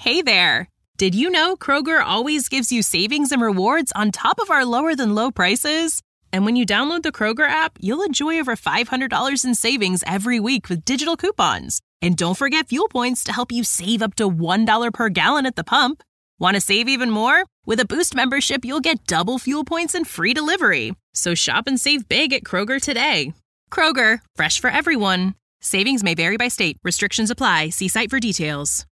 Hey there! Did you know Kroger always gives you savings and rewards on top of our lower-than-low prices? And when you download the Kroger app, you'll enjoy over $500 in savings every week with digital coupons. And don't forget fuel points to help you save up to $1 per gallon at the pump. Want to save even more? With a Boost membership, you'll get double fuel points and free delivery. So shop and save big at Kroger today. Kroger, fresh for everyone. Savings may vary by state. Restrictions apply. See site for details.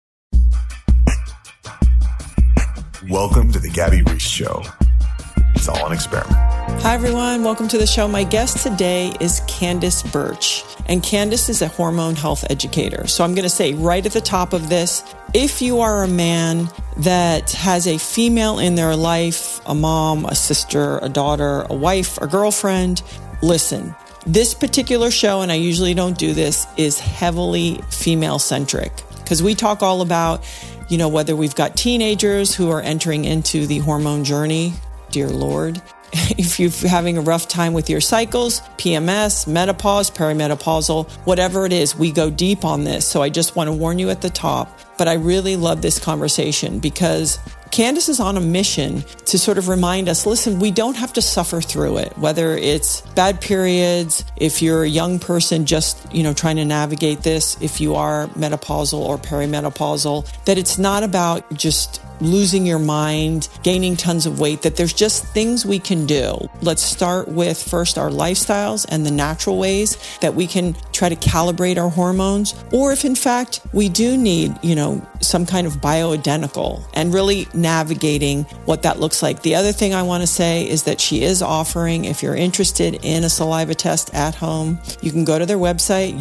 Welcome to the Gabby Reese Show. It's all an experiment. Hi, everyone. Welcome to the show. My guest today is Candace Birch, and Candace is a hormone health educator. So I'm going to say right at the top of this, if you are a man that has a female in their life, a mom, a sister, a daughter, a wife, a girlfriend, listen. This particular show, and I usually don't do this, is heavily female-centric because we talk all about, you know, whether we've got teenagers who are entering into the hormone journey, dear Lord. If you're having a rough time with your cycles, PMS, menopause, perimenopausal, whatever it is, we go deep on this. So I just want to warn you at the top. But I really love this conversation because Candace is on a mission to sort of remind us, listen, we don't have to suffer through it, whether it's bad periods, if you're a young person just, trying to navigate this, if you are menopausal or perimenopausal, that it's not about just losing your mind, gaining tons of weight, that there's just things we can do. Let's start with first our lifestyles and the natural ways that we can try to calibrate our hormones. Or if in fact we do need, some kind of bioidentical and really navigating what that looks like. The other thing I want to say is that she is offering, if you're interested in a saliva test at home, you can go to their website,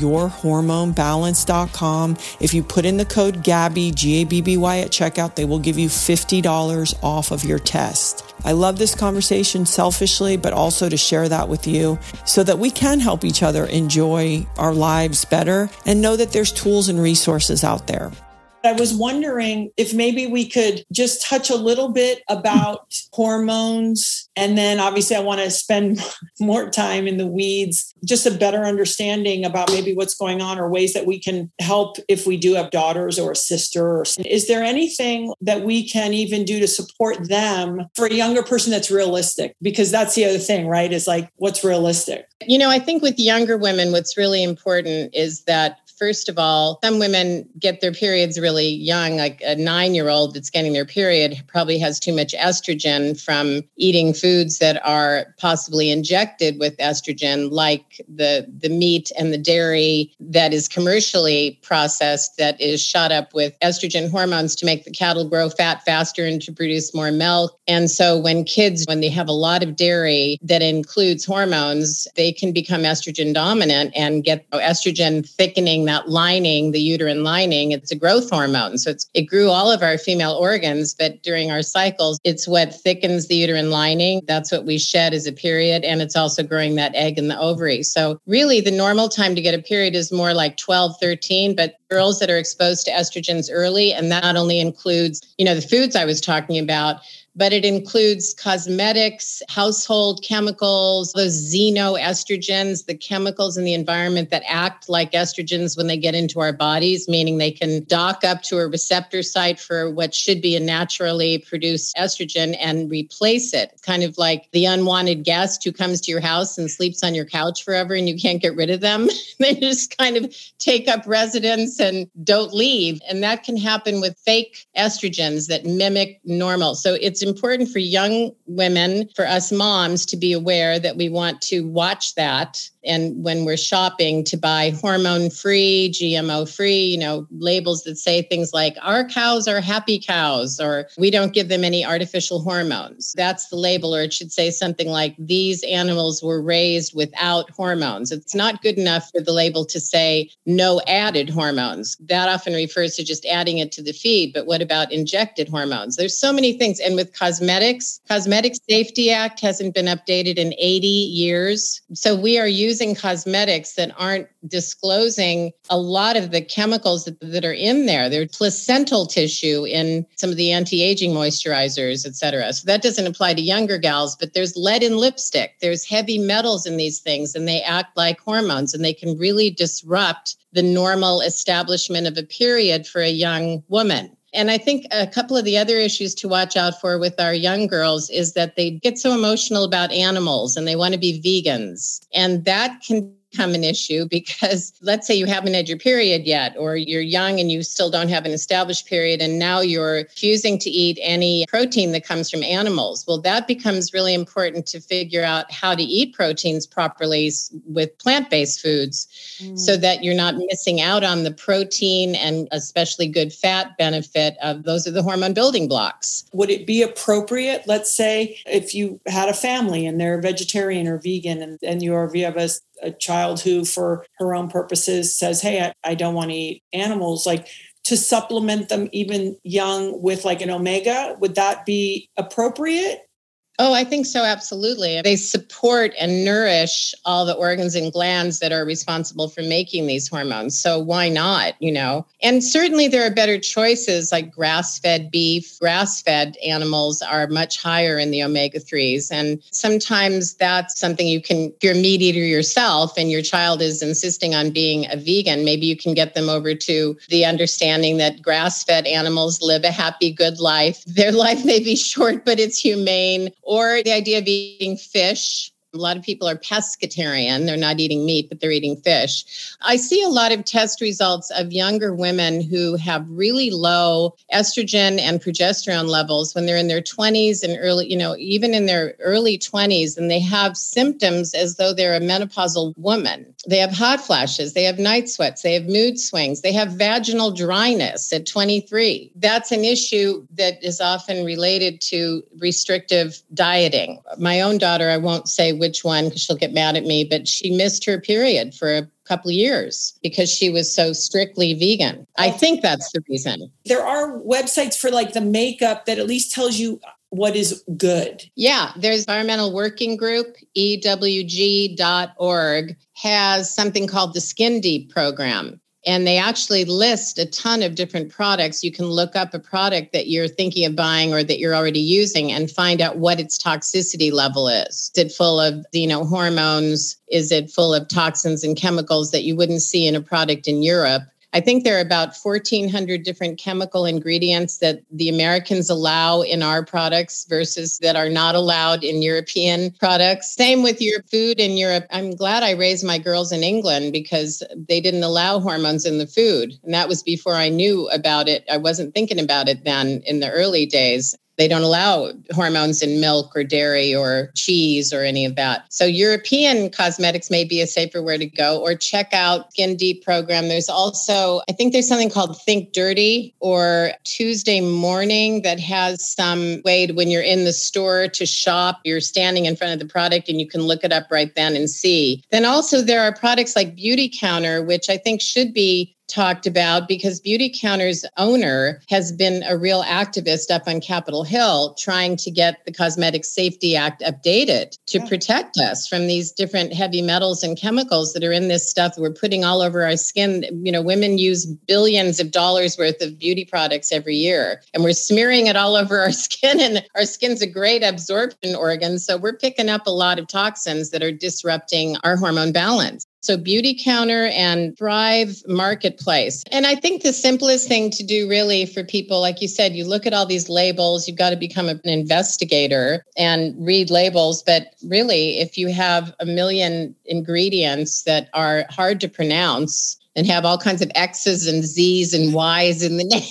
yourhormonebalance.com. If you put in the code GABBY, G-A-B-B-Y at checkout, they will give you $50 off of your test. I love this conversation selfishly, but also to share that with you so that we can help each other enjoy our lives better and know that there's tools and resources out there. I was wondering if maybe we could just touch a little bit about hormones. And then obviously I want to spend more time in the weeds, just a better understanding about maybe what's going on or ways that we can help if we do have daughters or a sister. Is there anything that we can even do to support them for a younger person that's realistic? Because that's the other thing, right? Is like, what's realistic? I think with younger women, what's really important is that first of all, some women get their periods really young, like a 9-year-old that's getting their period probably has too much estrogen from eating foods that are possibly injected with estrogen, like the meat and the dairy that is commercially processed, that is shot up with estrogen hormones to make the cattle grow fat faster and to produce more milk. And so when they have a lot of dairy that includes hormones, they can become estrogen dominant and get estrogen thickening that lining, the uterine lining. It's a growth hormone. So it grew all of our female organs, but during our cycles, it's what thickens the uterine lining. That's what we shed as a period. And it's also growing that egg in the ovary. So really the normal time to get a period is more like 12, 13, but girls that are exposed to estrogens early, and that not only includes, the foods I was talking about, but it includes cosmetics, household chemicals, those xenoestrogens, the chemicals in the environment that act like estrogens when they get into our bodies, meaning they can dock up to a receptor site for what should be a naturally produced estrogen and replace it. Kind of like the unwanted guest who comes to your house and sleeps on your couch forever and you can't get rid of them. They just kind of take up residence and don't leave. And that can happen with fake estrogens that mimic normal. So it's important for young women, for us moms, to be aware that we want to watch that. And when we're shopping, to buy hormone-free, GMO-free, labels that say things like, our cows are happy cows, or we don't give them any artificial hormones. That's the label. Or it should say something like, these animals were raised without hormones. It's not good enough for the label to say no added hormones. That often refers to just adding it to the feed. But what about injected hormones? There's so many things. And with cosmetics, Cosmetic Safety Act hasn't been updated in 80 years. So we are using cosmetics that aren't disclosing a lot of the chemicals that are in there. They're placental tissue in some of the anti-aging moisturizers, et cetera. So that doesn't apply to younger gals, but there's lead in lipstick. There's heavy metals in these things, and they act like hormones, and they can really disrupt the normal establishment of a period for a young woman. And I think a couple of the other issues to watch out for with our young girls is that they get so emotional about animals and they want to be vegans. And that can become an issue because let's say you haven't had your period yet, or you're young and you still don't have an established period, and now you're refusing to eat any protein that comes from animals. Well, that becomes really important to figure out how to eat proteins properly with plant-based foods so that you're not missing out on the protein and especially good fat benefit of those are the hormone building blocks. Would it be appropriate, let's say, if you had a family and they're vegetarian or vegan and you have a child who, for her own purposes, says, hey, I don't want to eat animals, like to supplement them even young with like an omega, would that be appropriate? Oh, I think so. Absolutely. They support and nourish all the organs and glands that are responsible for making these hormones. So why not, And certainly there are better choices like grass-fed beef. Grass-fed animals are much higher in the omega-3s. And sometimes that's something you can, if you're a meat eater yourself and your child is insisting on being a vegan, maybe you can get them over to the understanding that grass-fed animals live a happy, good life. Their life may be short, but it's humane. Or the idea of eating fish. A lot of people are pescatarian. They're not eating meat, but they're eating fish. I see a lot of test results of younger women who have really low estrogen and progesterone levels when they're in their 20s and early, even in their early 20s, and they have symptoms as though they're a menopausal woman. They have hot flashes, they have night sweats, they have mood swings, they have vaginal dryness at 23. That's an issue that is often related to restrictive dieting. My own daughter, I won't say which one because she'll get mad at me, but she missed her period for a couple of years because she was so strictly vegan. I think that's the reason. There are websites for like the makeup that at least tells you what is good. Yeah, there's Environmental Working Group, EWG.org, has something called the Skin Deep program. And they actually list a ton of different products. You can look up a product that you're thinking of buying or that you're already using and find out what its toxicity level is. Is it full of, hormones? Is it full of toxins and chemicals that you wouldn't see in a product in Europe? I think there are about 1,400 different chemical ingredients that the Americans allow in our products versus that are not allowed in European products. Same with your food in Europe. I'm glad I raised my girls in England because they didn't allow hormones in the food. And that was before I knew about it. I wasn't thinking about it then in the early days. They don't allow hormones in milk or dairy or cheese or any of that. So European cosmetics may be a safer way to go, or check out Skin Deep program. There's also, I think there's something called Think Dirty or Tuesday Morning that has some way when you're in the store to shop, you're standing in front of the product and you can look it up right then and see. Then also there are products like Beauty Counter, which I think should be talked about because Beauty Counter's owner has been a real activist up on Capitol Hill trying to get the Cosmetic Safety Act updated to protect us from these different heavy metals and chemicals that are in this stuff that we're putting all over our skin. Women use billions of dollars worth of beauty products every year, and we're smearing it all over our skin, and our skin's a great absorption organ. So we're picking up a lot of toxins that are disrupting our hormone balance. So Beauty Counter and Thrive Marketplace. And I think the simplest thing to do really for people, like you said, you look at all these labels, you've got to become an investigator and read labels. But really, if you have a million ingredients that are hard to pronounce and have all kinds of X's and Z's and Y's in the name,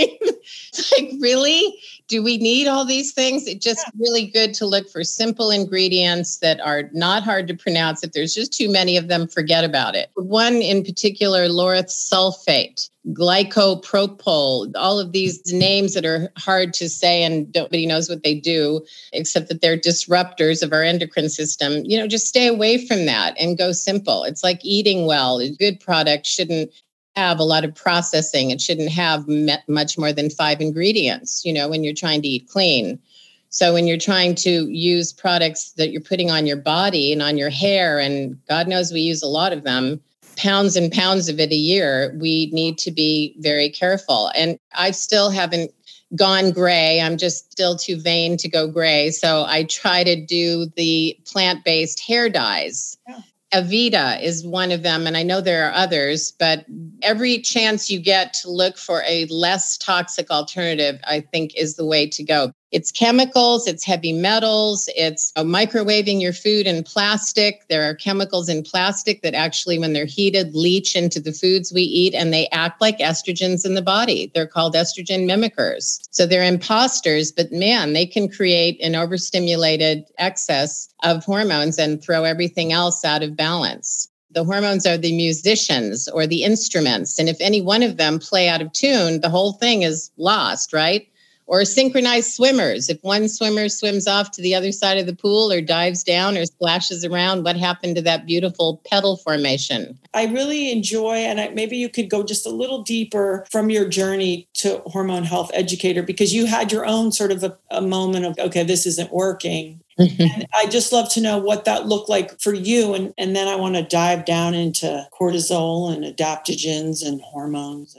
it's like, really? Do we need all these things? It's just really good to look for simple ingredients that are not hard to pronounce. If there's just too many of them, forget about it. One in particular, laureth sulfate, glycopropyl, all of these names that are hard to say and nobody knows what they do, except that they're disruptors of our endocrine system. Just stay away from that and go simple. It's like eating well. A good product shouldn't have a lot of processing. It shouldn't have much more than 5 ingredients, when you're trying to eat clean. So when you're trying to use products that you're putting on your body and on your hair, and God knows we use a lot of them, pounds and pounds of it a year, we need to be very careful. And I still haven't gone gray. I'm just still too vain to go gray. So I try to do the plant-based hair dyes. Avita is one of them, and I know there are others, but every chance you get to look for a less toxic alternative, I think, is the way to go. It's chemicals, it's heavy metals, it's microwaving your food in plastic. There are chemicals in plastic that actually, when they're heated, leach into the foods we eat, and they act like estrogens in the body. They're called estrogen mimickers. So they're imposters, but man, they can create an overstimulated excess of hormones and throw everything else out of balance. The hormones are the musicians or the instruments. And if any one of them play out of tune, the whole thing is lost, right? Or synchronized swimmers. If one swimmer swims off to the other side of the pool or dives down or splashes around, what happened to that beautiful petal formation? I really enjoy, and maybe you could go just a little deeper from your journey to hormone health educator, because you had your own sort of a moment of, okay, this isn't working. And I just love to know what that looked like for you. And then I want to dive down into cortisol and adaptogens and hormones.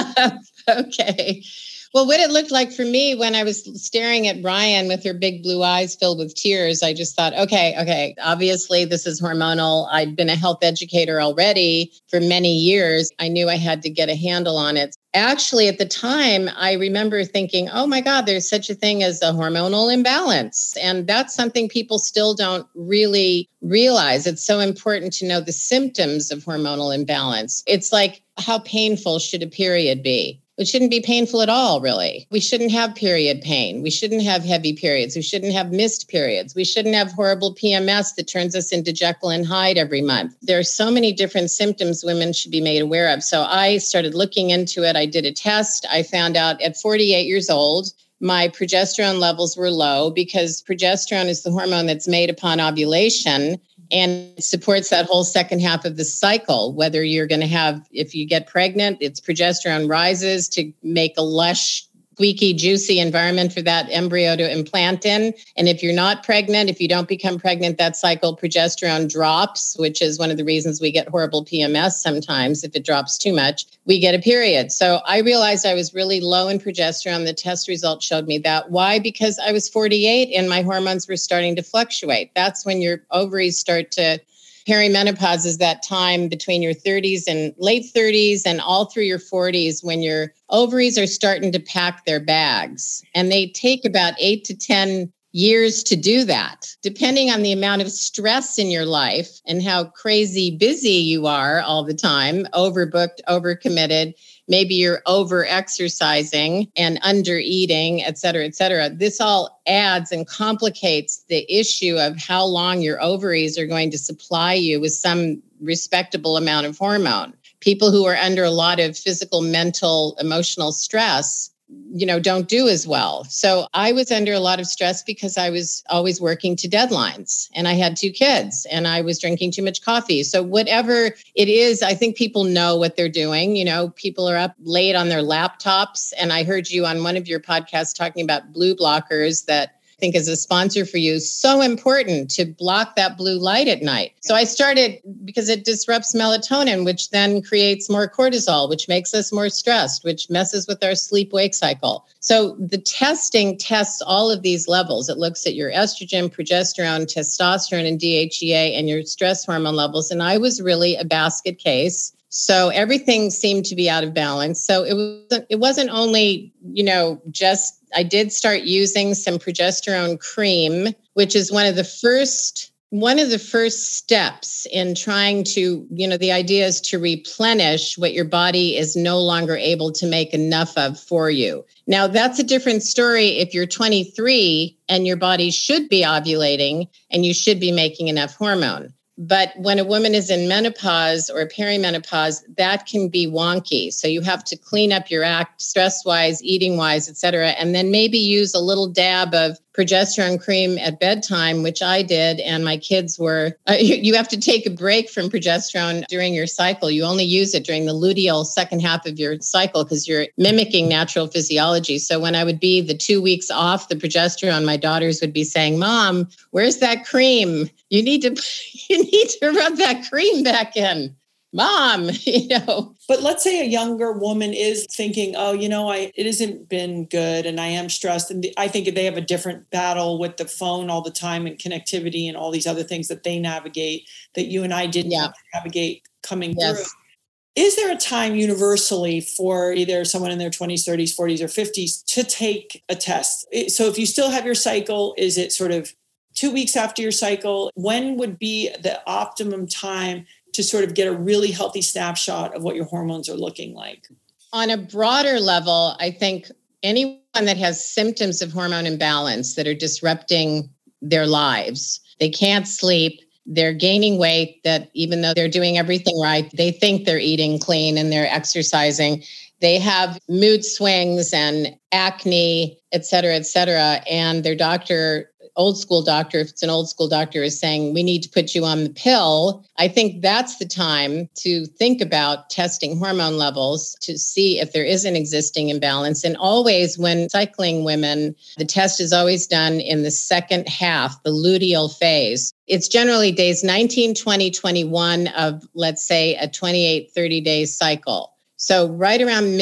Okay. Well, what it looked like for me when I was staring at Brian with her big blue eyes filled with tears, I just thought, okay, obviously this is hormonal. I'd been a health educator already for many years. I knew I had to get a handle on it. Actually, at the time, I remember thinking, oh my God, there's such a thing as a hormonal imbalance. And that's something people still don't really realize. It's so important to know the symptoms of hormonal imbalance. It's like, how painful should a period be? It shouldn't be painful at all, really. We shouldn't have period pain. We shouldn't have heavy periods. We shouldn't have missed periods. We shouldn't have horrible PMS that turns us into Jekyll and Hyde every month. There are so many different symptoms women should be made aware of. So I started looking into it. I did a test. I found out at 48 years old, my progesterone levels were low, because progesterone is the hormone that's made upon ovulation and supports that whole second half of the cycle. Whether you're going to have, if you get pregnant, it's progesterone rises to make a lush, squeaky, juicy environment for that embryo to implant in. And if you're not pregnant, if you don't become pregnant, that cycle, progesterone drops, which is one of the reasons we get horrible PMS sometimes. If it drops too much, we get a period. So I realized I was really low in progesterone. The test results showed me that. Why? Because I was 48 and my hormones were starting to fluctuate. That's when your ovaries start to Perimenopause is that time between your 30s and late 30s and all through your 40s when your ovaries are starting to pack their bags. And they take about 8 to 10 years to do that, depending on the amount of stress in your life and how crazy busy you are all the time, overbooked, overcommitted. Maybe you're over exercising and under eating, et cetera, et cetera. This all adds and complicates the issue of how long your ovaries are going to supply you with some respectable amount of hormone. People who are under a lot of physical, mental, emotional stress, don't do as well. So I was under a lot of stress because I was always working to deadlines and I had 2 kids and I was drinking too much coffee. So whatever it is, I think people know what they're doing. People are up late on their laptops. And I heard you on one of your podcasts talking about blue blockers that I think as a sponsor for you, so important to block that blue light at night. So I started because it disrupts melatonin, which then creates more cortisol, which makes us more stressed, which messes with our sleep-wake cycle. So the testing tests all of these levels. It looks at your estrogen, progesterone, testosterone, and DHEA, and your stress hormone levels. And I was really a basket case. So everything seemed to be out of balance. So it wasn't only, I did start using some progesterone cream, which is one of the first steps in trying to, the idea is to replenish what your body is no longer able to make enough of for you. Now, that's a different story if you're 23 and your body should be ovulating and you should be making enough hormone. But when a woman is in menopause or perimenopause, that can be wonky. So you have to clean up your act stress-wise, eating-wise, et cetera, and then maybe use a little dab of progesterone cream at bedtime, which I did. And my kids were, you have to take a break from progesterone during your cycle. You only use it during the luteal second half of your cycle because you're mimicking natural physiology. So when I would be the 2 weeks off the progesterone, my daughters would be saying, "Mom, where's that cream? You need to rub that cream back in." Mom, But let's say a younger woman is thinking, oh, it hasn't been good and I am stressed. And I think they have a different battle with the phone all the time and connectivity and all these other things that they navigate that you and I didn't navigate coming through. Is there a time universally for either someone in their 20s, 30s, 40s, or 50s to take a test? So if you still have your cycle, is it sort of 2 weeks after your cycle? When would be the optimum time to sort of get a really healthy snapshot of what your hormones are looking like? On a broader level, I think anyone that has symptoms of hormone imbalance that are disrupting their lives, they can't sleep, they're gaining weight, that even though they're doing everything right, they think they're eating clean and they're exercising. They have mood swings and acne, et cetera, and their doctor, old school doctor, if it's an old school doctor, is saying, we need to put you on the pill. I think that's the time to think about testing hormone levels to see if there is an existing imbalance. And always when cycling women, the test is always done in the second half, the luteal phase. It's generally days 19, 20, 21 of, let's say, a 28, 30-day cycle. So right around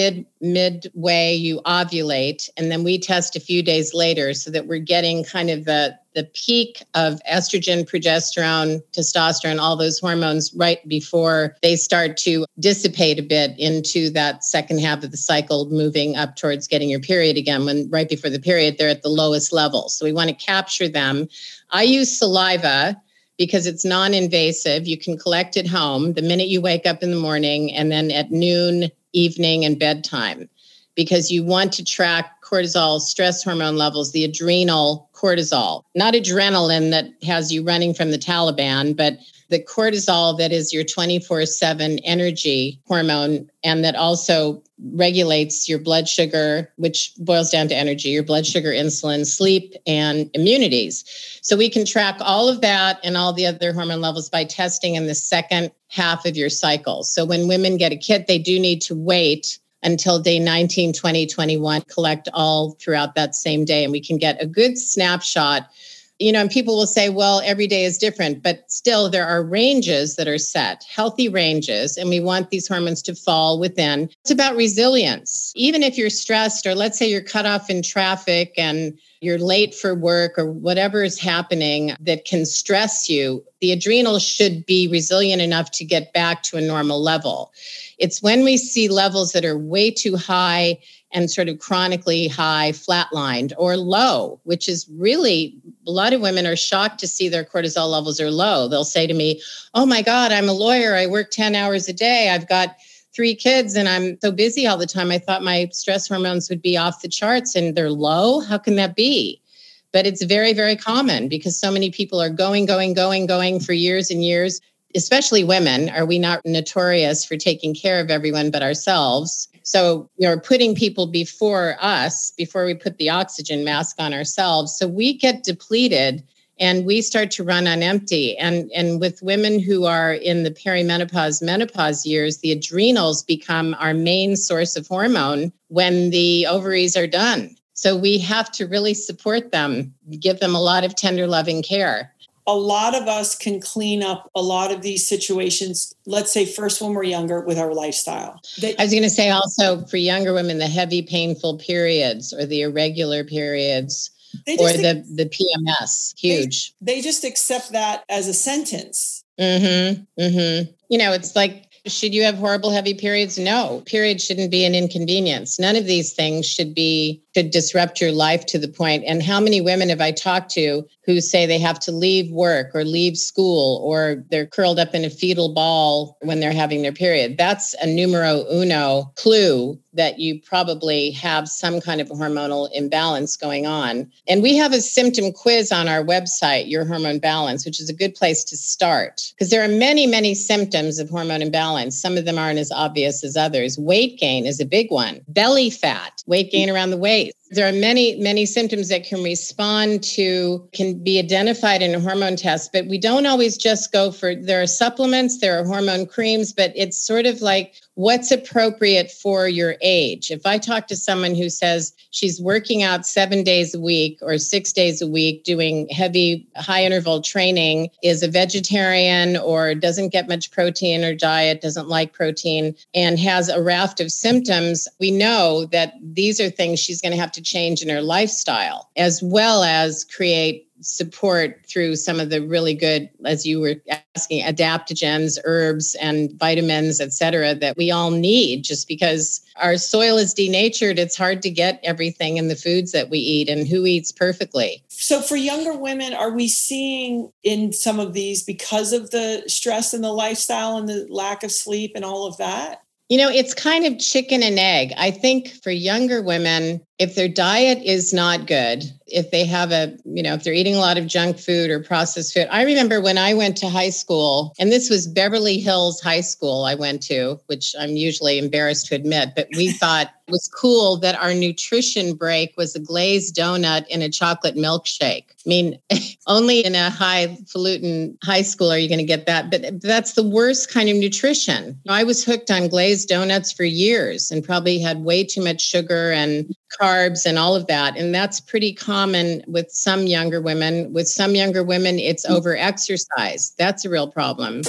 midway, you ovulate, and then we test a few days later so that we're getting kind of the peak of estrogen, progesterone, testosterone, all those hormones right before they start to dissipate a bit into that second half of the cycle, moving up towards getting your period again. When right before the period, they're at the lowest level. So we want to capture them. I use saliva because it's non-invasive. You can collect at home the minute you wake up in the morning and then at noon, evening, and bedtime, because you want to track cortisol, stress hormone levels, the adrenal cortisol, not adrenaline that has you running from the Taliban, but the cortisol that is your 24/7 energy hormone, and that also regulates your blood sugar, which boils down to energy, your blood sugar, insulin, sleep, and immunities. So we can track all of that and all the other hormone levels by testing in the second half of your cycle. So when women get a kit, they do need to wait until day 19, 20, 21, collect all throughout that same day. And we can get a good snapshot. And people will say, well, every day is different, but still there are ranges that are set, healthy ranges, and we want these hormones to fall within. It's about resilience. Even if you're stressed, or let's say you're cut off in traffic and you're late for work or whatever is happening that can stress you, the adrenals should be resilient enough to get back to a normal level. It's when we see levels that are way too high and sort of chronically high, flatlined, or low, which is really, a lot of women are shocked to see their cortisol levels are low. They'll say to me, oh my God, I'm a lawyer. I work 10 hours a day. I've got 3 kids and I'm so busy all the time. I thought my stress hormones would be off the charts and they're low. How can that be? But it's very, very common because so many people are going for years and years, especially women. Are we not notorious for taking care of everyone but ourselves? So you're putting people before us, before we put the oxygen mask on ourselves. So we get depleted and we start to run on empty. And with women who are in the perimenopause, menopause years, the adrenals become our main source of hormone when the ovaries are done. So we have to really support them, give them a lot of tender, loving care. A lot of us can clean up a lot of these situations, let's say first when we're younger, with our lifestyle. I was going to say also for younger women, the heavy, painful periods or the irregular periods or the PMS, huge. They just accept that as a sentence. It's like, should you have horrible, heavy periods? No, periods shouldn't be an inconvenience. None of these things should disrupt your life to the point. And how many women have I talked to who say they have to leave work or leave school or they're curled up in a fetal ball when they're having their period? That's a numero uno clue that you probably have some kind of a hormonal imbalance going on. And we have a symptom quiz on our website, Your Hormone Balance, which is a good place to start because there are many, many symptoms of hormone imbalance. Some of them aren't as obvious as others. Weight gain is a big one. Belly fat, weight gain around the waist, There are many, many symptoms that can be identified in a hormone test, but we don't always just go for, there are supplements, there are hormone creams, but it's sort of like what's appropriate for your age. If I talk to someone who says she's working out 7 days a week or 6 days a week, doing heavy, high interval training, is a vegetarian or doesn't get much protein in her diet, doesn't like protein, and has a raft of symptoms, we know that these are things she's going to have to change in her lifestyle, as well as create support through some of the really good, as you were asking, adaptogens, herbs, and vitamins, et cetera, that we all need. Just because our soil is denatured, it's hard to get everything in the foods that we eat, and who eats perfectly. So for younger women, are we seeing in some of these, because of the stress and the lifestyle and the lack of sleep and all of that? It's kind of chicken and egg. I think for younger women, if their diet is not good, if they have if they're eating a lot of junk food or processed food. I remember when I went to high school, and this was Beverly Hills High School I went to, which I'm usually embarrassed to admit, but we thought it was cool that our nutrition break was a glazed donut in a chocolate milkshake. I mean, only in a highfalutin high school are you going to get that, but that's the worst kind of nutrition. I was hooked on glazed donuts for years and probably had way too much sugar and carbs and all of that. And that's pretty common with some younger women. With some younger women, it's over-exercise. That's a real problem.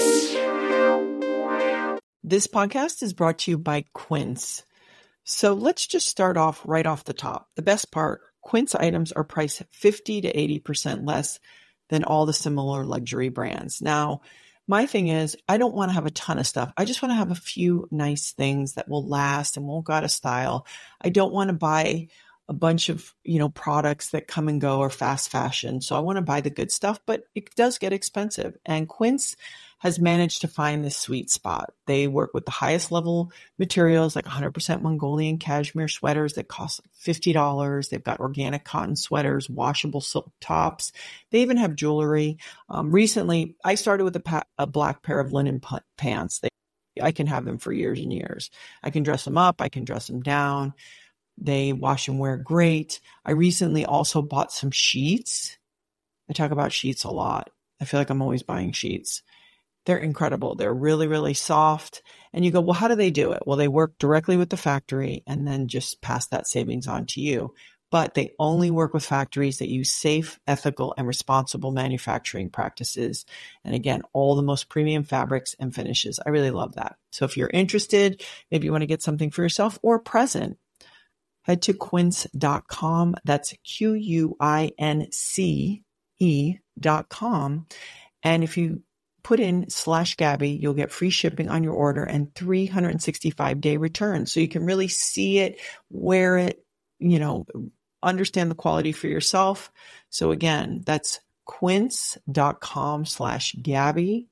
This podcast is brought to you by Quince. So let's just start off right off the top. The best part, Quince items are priced 50 to 80% less than all the similar luxury brands. Now, my thing is, I don't want to have a ton of stuff. I just want to have a few nice things that will last and won't go out of style. I don't want to buy a bunch of, products that come and go or fast fashion. So I want to buy the good stuff, but it does get expensive. And Quince has managed to find this sweet spot. They work with the highest level materials, like 100% Mongolian cashmere sweaters that cost $50. They've got organic cotton sweaters, washable silk tops. They even have jewelry. Recently, I started with a black pair of linen pants. I can have them for years and years. I can dress them up. I can dress them down. They wash and wear great. I recently also bought some sheets. I talk about sheets a lot. I feel like I'm always buying sheets. They're incredible. They're really, really soft. And you go, well, how do they do it? Well, they work directly with the factory and then just pass that savings on to you. But they only work with factories that use safe, ethical, and responsible manufacturing practices. And again, all the most premium fabrics and finishes. I really love that. So if you're interested, maybe you want to get something for yourself or a present, head to quince.com. That's QUINCE.com. And if you put in /Gabby, you'll get free shipping on your order and 365-day return. So you can really see it, wear it, understand the quality for yourself. So again, that's quince.com/Gabby,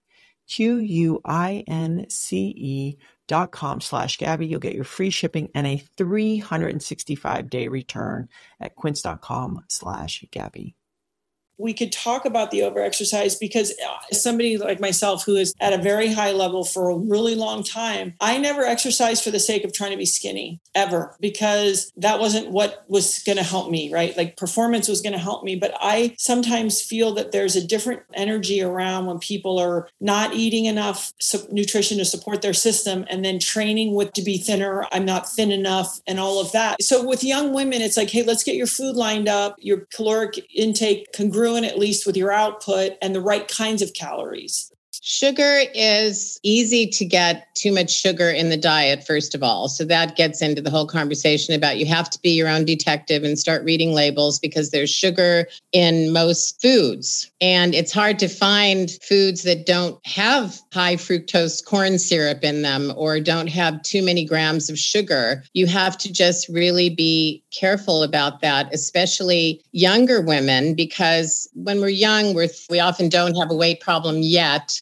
QUINCE.com/Gabby. You'll get your free shipping and a 365-day return at quince.com/Gabby. We could talk about the overexercise because somebody like myself who is at a very high level for a really long time, I never exercised for the sake of trying to be skinny ever, because that wasn't what was going to help me, right? Like performance was going to help me. But I sometimes feel that there's a different energy around when people are not eating enough nutrition to support their system and then training to be thinner. I'm not thin enough and all of that. So with young women, it's like, hey, let's get your food lined up, your caloric intake congruent at least with your output and the right kinds of calories. Sugar is easy to get too much sugar in the diet, first of all. So that gets into the whole conversation about you have to be your own detective and start reading labels because there's sugar in most foods. And it's hard to find foods that don't have high fructose corn syrup in them or don't have too many grams of sugar. You have to just really be careful about that, especially younger women, because when we're young, we often don't have a weight problem yet,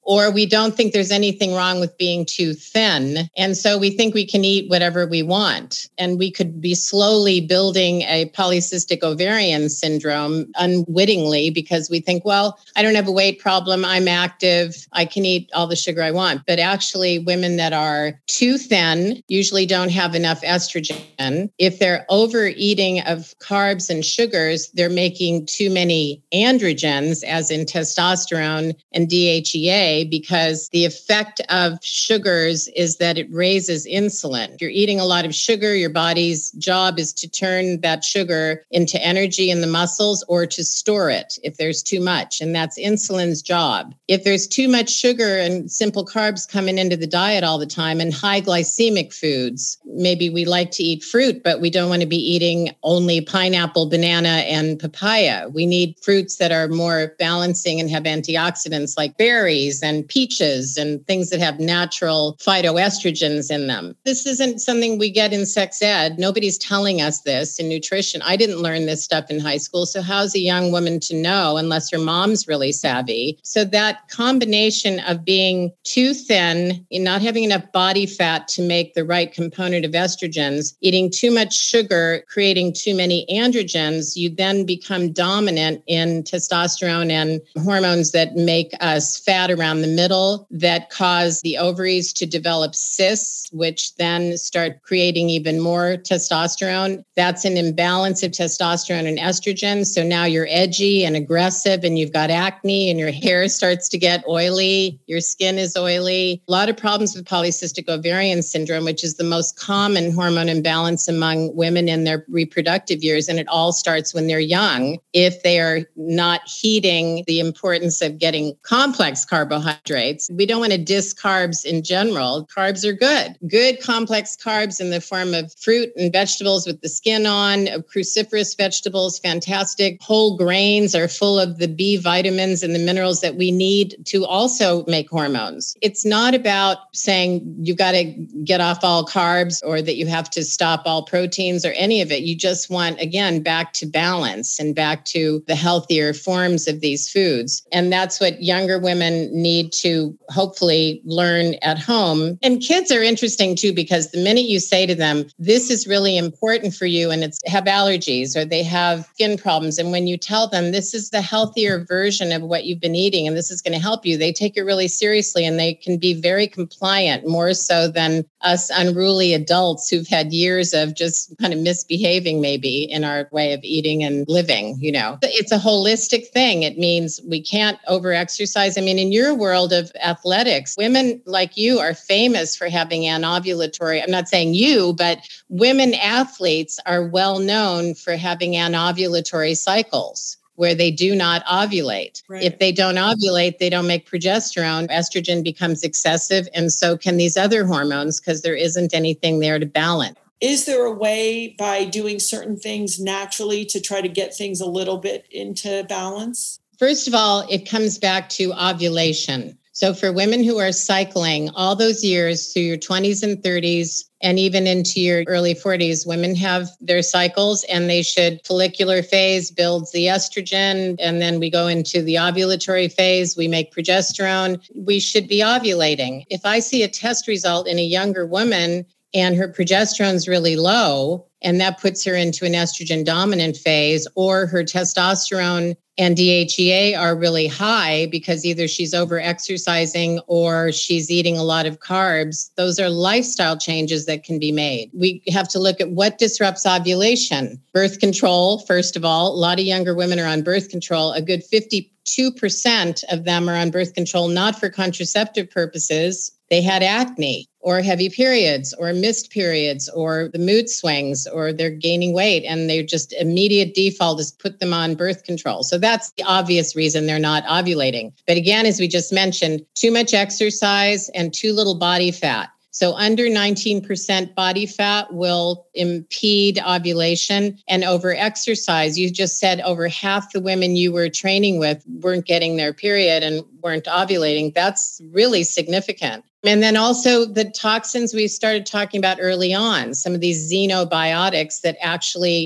or we don't think there's anything wrong with being too thin. And so we think we can eat whatever we want. And we could be slowly building a polycystic ovarian syndrome unwittingly because we think, well, I don't have a weight problem. I'm active. I can eat all the sugar I want. But actually, women that are too thin usually don't have enough estrogen. If they're overeating of carbs and sugars, they're making too many androgens, as in testosterone and DHEA, because the effect of sugars is that it raises insulin. If you're eating a lot of sugar, your body's job is to turn that sugar into energy in the muscles or to store it if there's too much. And that's insulin's job. If there's too much sugar and simple carbs coming into the diet all the time and high glycemic foods, maybe we like to eat fruit, but we don't want to be eating only pineapple, banana, and papaya. We need fruits that are more balancing and have antioxidants like berries and peaches and things that have natural phytoestrogens in them. This isn't something we get in sex ed. Nobody's telling us this in nutrition. I didn't learn this stuff in high school. So how's a young woman to know unless her mom's really savvy? So that combination of being too thin and not having enough body fat to make the right component of estrogens, eating too much sugar, creating too many androgens, you then become dominant in testosterone and hormones that make us fat around the middle, that cause the ovaries to develop cysts, which then start creating even more testosterone. That's an imbalance of testosterone and estrogen. So now you're edgy and aggressive and you've got acne and your hair starts to get oily. Your skin is oily. A lot of problems with polycystic ovarian syndrome, which is the most common hormone imbalance among women in their reproductive years. And it all starts when they're young. If they are not heeding the importance of getting complex carbohydrates, we don't want to diss carbs in general. Carbs are good. Good complex carbs in the form of fruit and vegetables with the skin on, cruciferous vegetables, fantastic. Whole grains are full of the B vitamins and the minerals that we need to also make hormones. It's not about saying you've got to get off all carbs or that you have to stop all proteins or any of it. You just want, again, back to balance and back to the healthier forms of these foods. And that's what younger women need to hopefully learn at home. And kids are interesting too, because the minute you say to them, this is really important for you, and it's have allergies or they have skin problems. And when you tell them this is the healthier version of what you've been eating and this is going to help you, they take it really seriously and they can be very compliant, more so than us unruly adults who've had years of just kind of misbehaving maybe in our way of eating and living. You know, it's a holistic thing. It means we can't over-exercise. I mean, in your world of athletics, women like you are famous for having anovulatory, I'm not saying you, but women athletes are well known for having anovulatory cycles where they do not ovulate. Right. If they don't ovulate, they don't make progesterone. Estrogen becomes excessive, and so can these other hormones because there isn't anything there to balance. Is there a way by doing certain things naturally to try to get things a little bit into balance? First of all, it comes back to ovulation. So for women who are cycling all those years through your 20s and 30s, and even into your early 40s, women have their cycles and they should, follicular phase builds the estrogen. And then we go into the ovulatory phase. We make progesterone. We should be ovulating. If I see a test result in a younger woman and her progesterone is really low, and that puts her into an estrogen dominant phase, or her testosterone and DHEA are really high because either she's over exercising or she's eating a lot of carbs, those are lifestyle changes that can be made. We have to look at what disrupts ovulation. Birth control, first of all. A lot of younger women are on birth control. A good 52% of them are on birth control, not for contraceptive purposes. They had acne or heavy periods or missed periods or the mood swings or they're gaining weight and they're just immediate default is put them on birth control. So that's the obvious reason they're not ovulating. But again, as we just mentioned, too much exercise and too little body fat. So under 19% body fat will impede ovulation, and over exercise. You just said over half the women you were training with weren't getting their period and weren't ovulating. That's really significant. And then also the toxins we started talking about early on, some of these xenobiotics that actually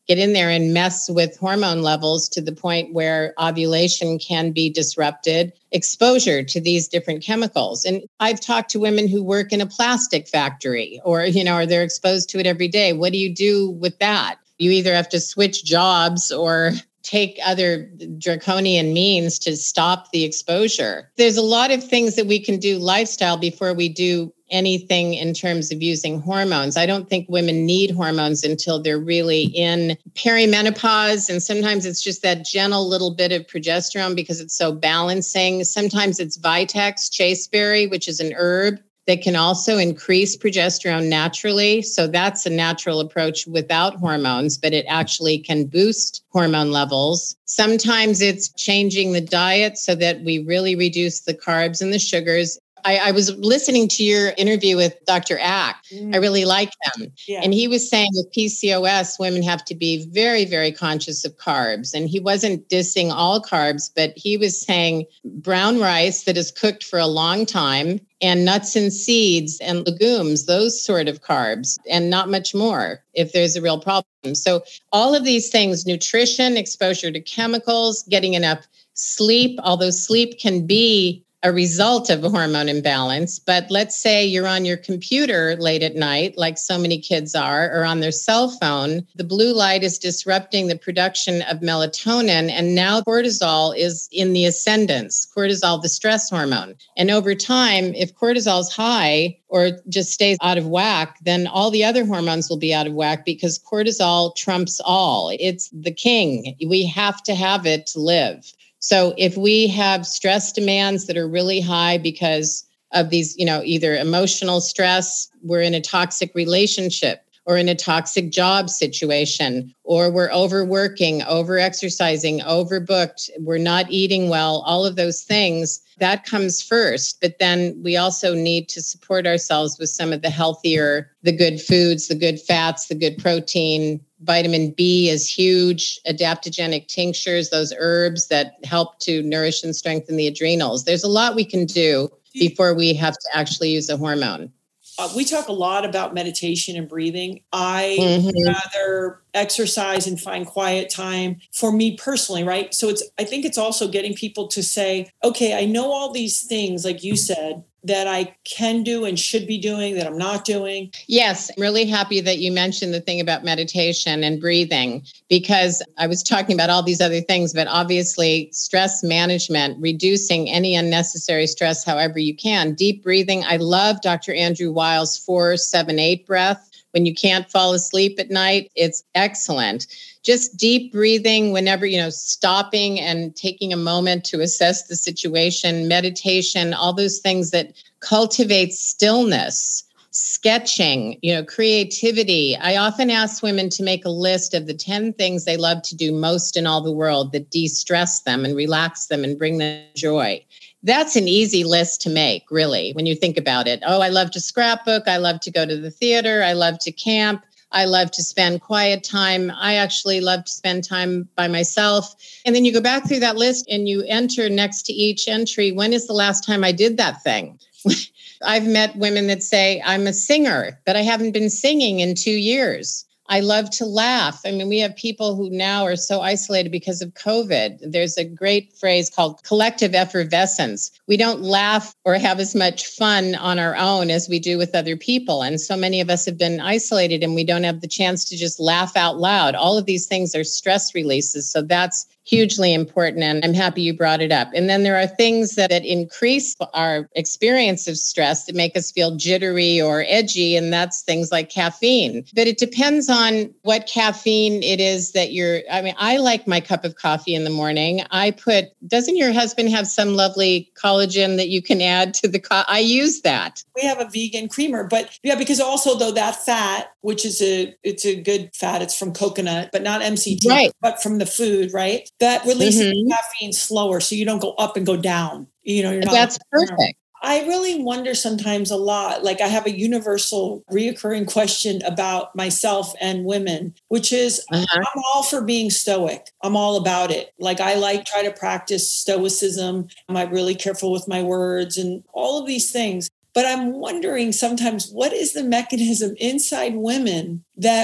get in there and mess with hormone levels to the point where ovulation can be disrupted, exposure to these different chemicals. And I've talked to women who work in a plastic factory or they're exposed to it every day. What do you do with that? You either have to switch jobs or take other draconian means to stop the exposure. There's a lot of things that we can do lifestyle before we do anything in terms of using hormones. I don't think women need hormones until they're really in perimenopause. And sometimes it's just that gentle little bit of progesterone because it's so balancing. Sometimes it's Vitex chasteberry, which is an herb that can also increase progesterone naturally. So that's a natural approach without hormones, but it actually can boost hormone levels. Sometimes it's changing the diet so that we really reduce the carbs and the sugars. I was listening to your interview with Dr. Ack. I really like him. Yeah. And he was saying with PCOS, women have to be very, very conscious of carbs. And he wasn't dissing all carbs, but he was saying brown rice that is cooked for a long time and nuts and seeds and legumes, those sort of carbs, and not much more if there's a real problem. So all of these things, nutrition, exposure to chemicals, getting enough sleep, although sleep can be a result of a hormone imbalance. But let's say you're on your computer late at night, like so many kids are, or on their cell phone. The blue light is disrupting the production of melatonin. And now cortisol is in the ascendance, cortisol, the stress hormone. And over time, if cortisol is high or just stays out of whack, then all the other hormones will be out of whack because cortisol trumps all. It's the king. We have to have it to live. So if we have stress demands that are really high because of these, either emotional stress, we're in a toxic relationship or in a toxic job situation, or we're overworking, overexercising, overbooked, we're not eating well, all of those things, that comes first. But then we also need to support ourselves with some of the healthier, the good foods, the good fats, the good protein. Vitamin B is huge, adaptogenic tinctures, those herbs that help to nourish and strengthen the adrenals. There's a lot we can do before we have to actually use a hormone. We talk a lot about meditation and breathing. I rather exercise and find quiet time for me personally, right? So I think it's also getting people to say, okay, I know all these things, like you said, that I can do and should be doing that I'm not doing. Yes, I'm really happy that you mentioned the thing about meditation and breathing, because I was talking about all these other things, but obviously stress management, reducing any unnecessary stress however you can. Deep breathing. I love Dr. Andrew Weil's 4-7-8 breath. When you can't fall asleep at night, it's excellent. Just deep breathing whenever, stopping and taking a moment to assess the situation, meditation, all those things that cultivate stillness, sketching, creativity. I often ask women to make a list of the 10 things they love to do most in all the world that de-stress them and relax them and bring them joy. That's an easy list to make, really, when you think about it. Oh, I love to scrapbook. I love to go to the theater. I love to camp. I love to spend quiet time. I actually love to spend time by myself. And then you go back through that list and you enter next to each entry, when is the last time I did that thing? I've met women that say, I'm a singer, but I haven't been singing in 2 years. I love to laugh. I mean, we have people who now are so isolated because of COVID. There's a great phrase called collective effervescence. We don't laugh or have as much fun on our own as we do with other people. And so many of us have been isolated and we don't have the chance to just laugh out loud. All of these things are stress releases. So that's hugely important. And I'm happy you brought it up. And then there are things that increase our experience of stress that make us feel jittery or edgy. And that's things like caffeine. But it depends on what caffeine it is that I like my cup of coffee in the morning. Doesn't your husband have some lovely collagen that you can add to the coffee? I use that. We have a vegan creamer, but yeah, because also though that fat, which is it's a good fat, it's from coconut, but not MCT, right, but from the food, right? That releases caffeine slower, so you don't go up and go down. You're not. That's perfect. I really wonder sometimes a lot, like I have a universal reoccurring question about myself and women, which is I'm all for being stoic. I'm all about it. Like I try to practice stoicism. I'm really careful with my words and all of these things. But I'm wondering sometimes, what is the mechanism inside women that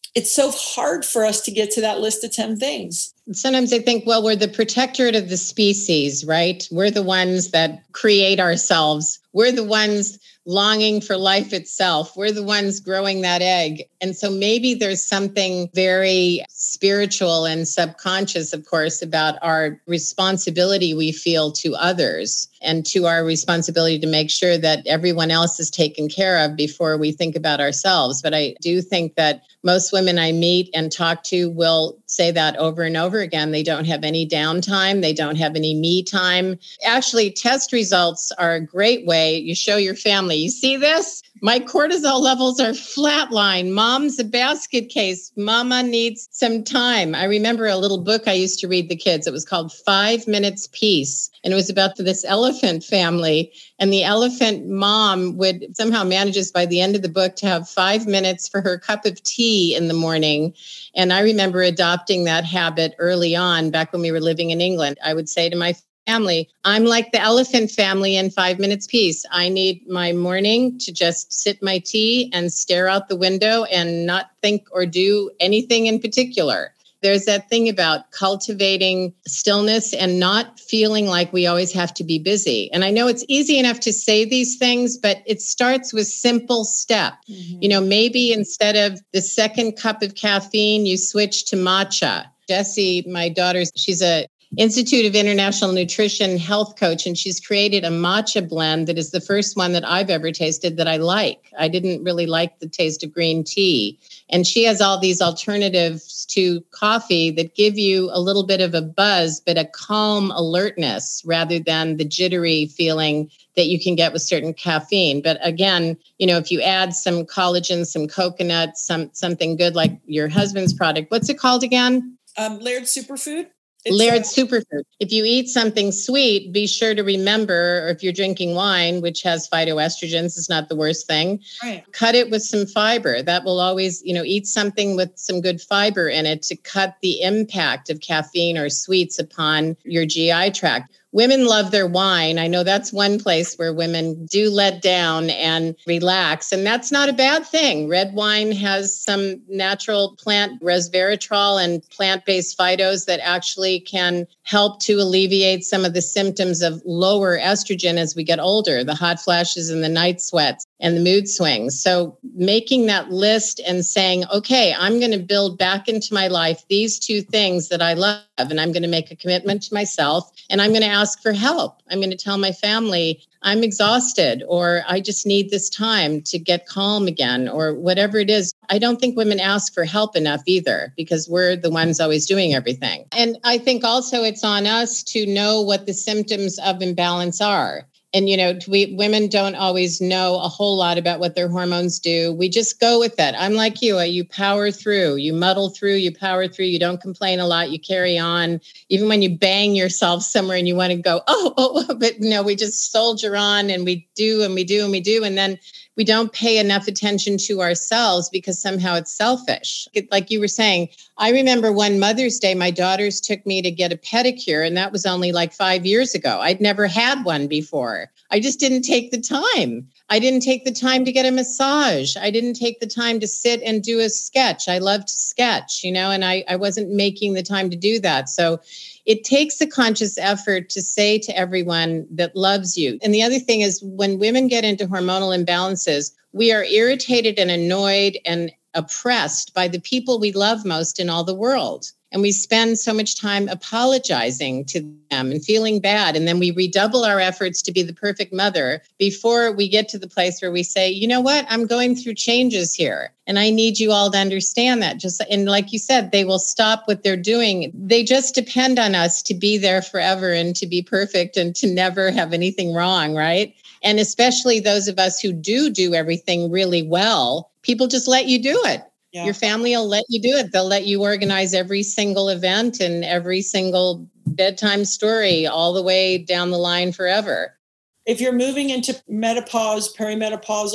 it's so hard for us to get to that list of 10 things. Sometimes I think, well, we're the protectorate of the species, right? We're the ones that create ourselves. We're the ones longing for life itself. We're the ones growing that egg. And so maybe there's something very spiritual and subconscious, of course, about our responsibility we feel to others and to our responsibility to make sure that everyone else is taken care of before we think about ourselves. But I do think that most women I meet and talk to will say that over and over again. They don't have any downtime. They don't have any me time. Actually, test results are a great way. You show your family, you see this? My cortisol levels are flatline. Mom's a basket case. Mama needs some time. I remember a little book I used to read the kids. It was called 5 Minutes Peace. And it was about this elephant family. And the elephant mom would somehow manages by the end of the book to have 5 minutes for her cup of tea in the morning. And I remember adopting that habit early on, back when we were living in England. I would say to my family, I'm like the elephant family in 5 Minutes Peace. I need my morning to just sip my tea and stare out the window and not think or do anything in particular. There's that thing about cultivating stillness and not feeling like we always have to be busy. And I know it's easy enough to say these things, but it starts with simple step. Mm-hmm. Maybe instead of the second cup of caffeine, you switch to matcha. Jessie, my daughter, she's a Institute of International Nutrition health coach, and she's created a matcha blend that is the first one that I've ever tasted that I like. I didn't really like the taste of green tea. And she has all these alternatives to coffee that give you a little bit of a buzz, but a calm alertness rather than the jittery feeling that you can get with certain caffeine. But again, if you add some collagen, some coconut, something good like your husband's product, what's it called again? Laird Superfood. Laird Superfood. If you eat something sweet, be sure to remember, or if you're drinking wine, which has phytoestrogens, is not the worst thing. Right. Cut it with some fiber. That will always, eat something with some good fiber in it to cut the impact of caffeine or sweets upon your GI tract. Women love their wine. I know that's one place where women do let down and relax, and that's not a bad thing. Red wine has some natural plant resveratrol and plant-based phytos that actually can help to alleviate some of the symptoms of lower estrogen as we get older, the hot flashes and the night sweats and the mood swings. So making that list and saying, okay, I'm going to build back into my life these two things that I love, and I'm going to make a commitment to myself, and I'm going to ask for help. I'm going to tell my family I'm exhausted, or I just need this time to get calm again, or whatever it is. I don't think women ask for help enough either, because we're the ones always doing everything. And I think also it's on us to know what the symptoms of imbalance are. And, women don't always know a whole lot about what their hormones do. We just go with it. I'm like you. You power through, you muddle through, you power through. You don't complain a lot. You carry on. Even when you bang yourself somewhere and you want to go, but no, we just soldier on and we do and we do and we do. And then we don't pay enough attention to ourselves because somehow it's selfish. Like you were saying, I remember one Mother's Day, my daughters took me to get a pedicure, and that was only like 5 years ago. I'd never had one before. I just didn't take the time. I didn't take the time to get a massage. I didn't take the time to sit and do a sketch. I loved to sketch, and I wasn't making the time to do that. So it takes a conscious effort to say to everyone that loves you. And the other thing is, when women get into hormonal imbalances, we are irritated and annoyed and oppressed by the people we love most in all the world. And we spend so much time apologizing to them and feeling bad. And then we redouble our efforts to be the perfect mother before we get to the place where we say, you know what, I'm going through changes here. And I need you all to understand that. And like you said, they will stop what they're doing. They just depend on us to be there forever and to be perfect and to never have anything wrong, right? And especially those of us who do everything really well, people just let you do it. Yeah. Your family will let you do it. They'll let you organize every single event and every single bedtime story all the way down the line forever. If you're moving into menopause, perimenopausal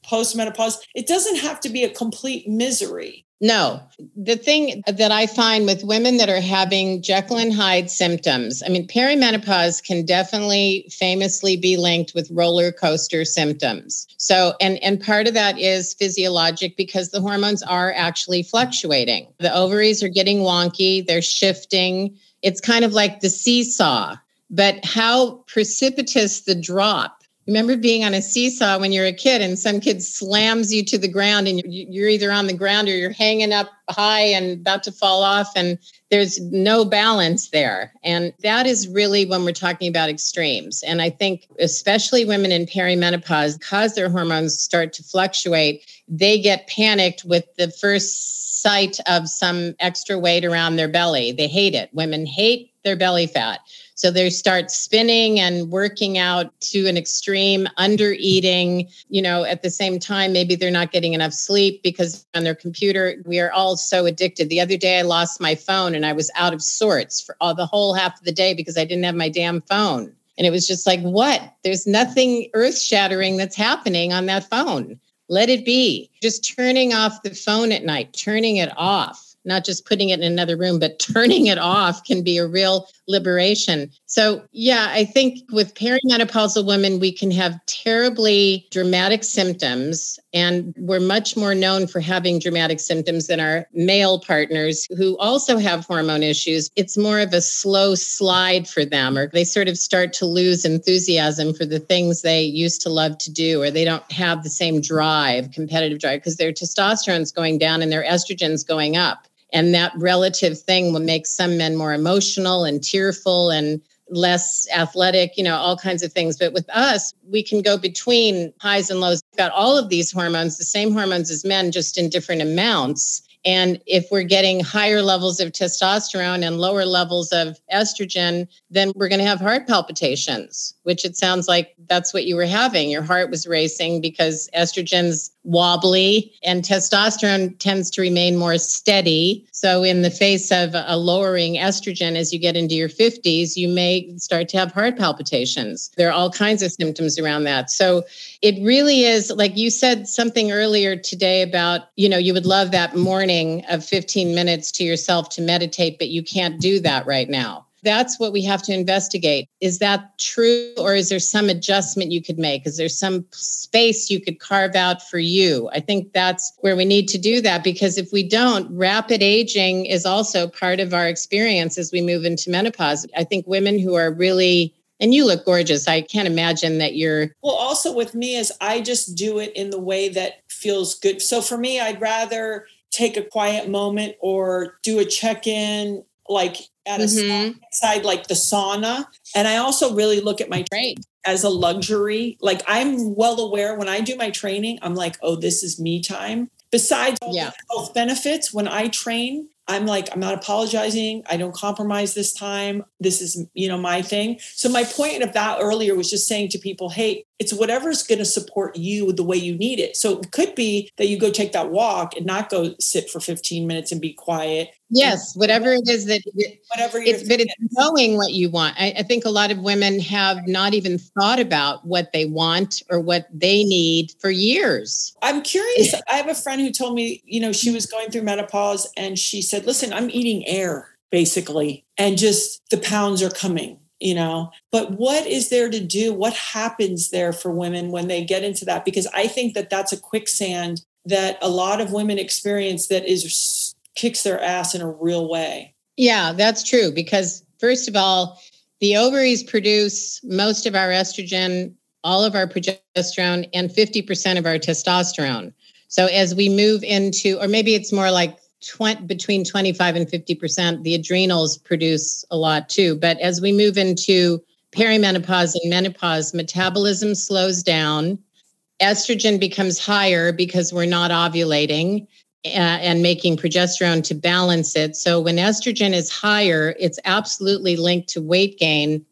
postmenopause, it doesn't have to be a complete misery. No, the thing that I find with women that are having Jekyll and Hyde symptoms, I mean, perimenopause can definitely famously be linked with roller coaster symptoms. So, and part of that is physiologic because the hormones are actually fluctuating. The ovaries are getting wonky, they're shifting. It's kind of like the seesaw, but how precipitous the drop. Remember being on a seesaw when you're a kid and some kid slams you to the ground and you're either on the ground or you're hanging up high and about to fall off and there's no balance there. And that is really when we're talking about extremes. And I think especially women in perimenopause, because their hormones start to fluctuate, they get panicked with the first sight of some extra weight around their belly. They hate it. Women hate their belly fat. So they start spinning and working out to an extreme, under eating, at the same time, maybe they're not getting enough sleep because on their computer, we are all so addicted. The other day I lost my phone and I was out of sorts for the whole half of the day because I didn't have my damn phone. And it was just like, what? There's nothing earth shattering that's happening on that phone. Let it be. Just turning off the phone at night, turning it off. Not just putting it in another room, but turning it off can be a real liberation. So yeah, I think with perimenopausal women, we can have terribly dramatic symptoms, and we're much more known for having dramatic symptoms than our male partners who also have hormone issues. It's more of a slow slide for them, or they sort of start to lose enthusiasm for the things they used to love to do, or they don't have the same drive, competitive drive, because their testosterone's going down and their estrogen's going up. And that relative thing will make some men more emotional and tearful and less athletic, all kinds of things. But with us, we can go between highs and lows. We've got all of these hormones, the same hormones as men, just in different amounts. And if we're getting higher levels of testosterone and lower levels of estrogen, then we're going to have heart palpitations, which it sounds like that's what you were having. Your heart was racing because estrogen's wobbly and testosterone tends to remain more steady. So in the face of a lowering estrogen as you get into your 50s, you may start to have heart palpitations. There are all kinds of symptoms around that. So it really is, like you said something earlier today about, you would love that morning of 15 minutes to yourself to meditate, but you can't do that right now. That's what we have to investigate. Is that true? Or is there some adjustment you could make? Is there some space you could carve out for you? I think that's where we need to do that, because if we don't, rapid aging is also part of our experience as we move into menopause. I think women who are really, and you look gorgeous. I can't imagine that you're... Well, also with me is I just do it in the way that feels good. So for me, I'd rather take a quiet moment or do a check-in, like at a side, like the sauna. And I also really look at my training as a luxury. Like I'm well aware when I do my training, I'm like, oh, this is me time. Besides all the health benefits, when I train, I'm like, I'm not apologizing. I don't compromise this time. This is, my thing. So my point of that earlier was just saying to people, hey, it's whatever's going to support you the way you need it. So it could be that you go take that walk and not go sit for 15 minutes and be quiet. Yes, whatever it is that, but it's knowing what you want. I think a lot of women have not even thought about what they want or what they need for years. I'm curious. I have a friend who told me, she was going through menopause and she said, listen, I'm eating air basically, and just the pounds are coming. But what is there to do? What happens there for women when they get into that? Because I think that that's a quicksand that a lot of women experience that kicks their ass in a real way. Yeah, that's true. Because first of all, the ovaries produce most of our estrogen, all of our progesterone, and 50% of our testosterone. So as we move into, or maybe it's more like between 25 and 50%, the adrenals produce a lot too. But as we move into perimenopause and menopause, metabolism slows down. Estrogen becomes higher because we're not ovulating and making progesterone to balance it. So when estrogen is higher, it's absolutely linked to weight gain.